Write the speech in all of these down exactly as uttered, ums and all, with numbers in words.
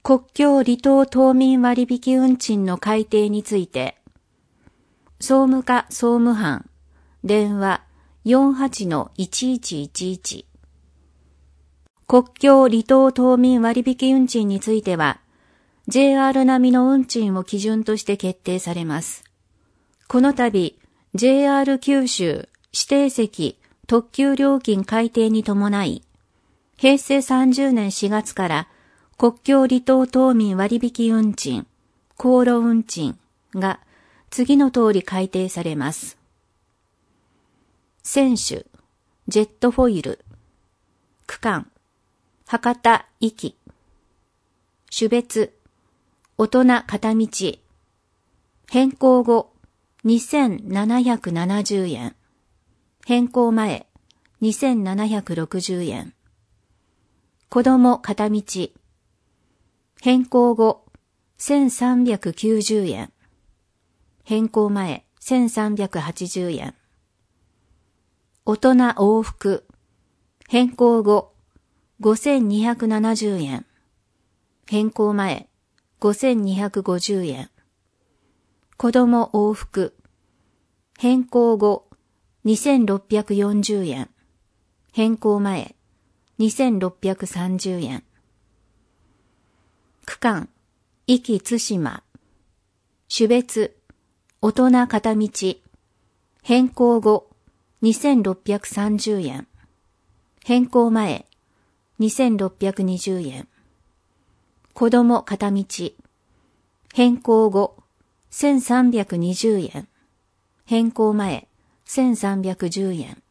国境離島島民割引運賃の改定について、総務課総務班、電話 よんはちのいちいちいちいち。国境離島島民割引運賃については、ジェイアール 並みの運賃を基準として決定されます。この度、ジェイアール 九州指定席特急料金改定に伴い、へいせいさんじゅうねんしがつから国境離島島民割引運賃、航路運賃が次の通り改定されます。船種、ジェットフォイル、区間、博多行き、種別、大人片道、変更後にせんななひゃくななじゅうえん、変更前にせんななひゃくろくじゅうえん、子供片道、変更後せんさんびゃくきゅうじゅうえん、変更前せんさんびゃくはちじゅうえん、大人往復、変更後ごせんにひゃくななじゅうえん、変更前ごせんにひゃくごじゅうえん、子供往復、変更後にせんろっぴゃくよんじゅうえん、変更前にせんろっぴゃくさんじゅうえん、区間、壱岐対馬、種別、大人片道、変更後にせんろっぴゃくさんじゅうえん、変更前にせんろっぴゃくにじゅうえん、子供片道、変更後せんさんびゃくにじゅうえん、変更前せんさんびゃくじゅうえん。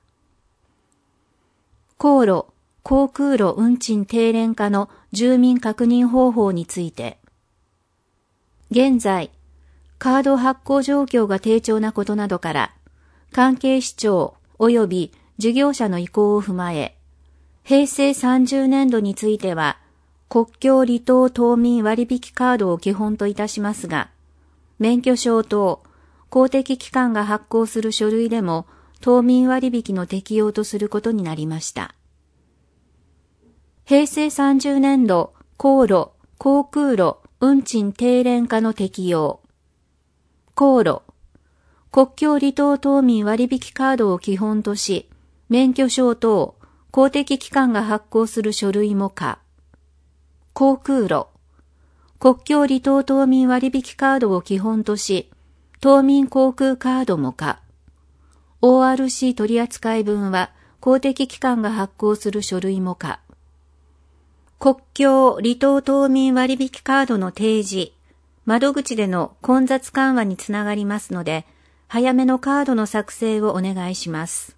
航路、航空路運賃低廉化の住民確認方法について、現在、カード発行状況が低調なことなどから、関係市町及び事業者の意向を踏まえ、へいせいさんじゅうねんどについては、国境離島島民割引カードを基本といたしますが、免許証等、公的機関が発行する書類でも、島民割引の適用とすることになりました。へいせいさんじゅうねんど、航路、航空路、運賃低廉化の適用。航路、国境離島島民割引カードを基本とし、免許証等、公的機関が発行する書類も可。航空路、国境離島島民割引カードを基本とし、島民航空カードも可。オーアールシー 取扱分は公的機関が発行する書類も可。国境離島島民割引カードの提示、窓口での混雑緩和につながりますので、早めのカードの作成をお願いします。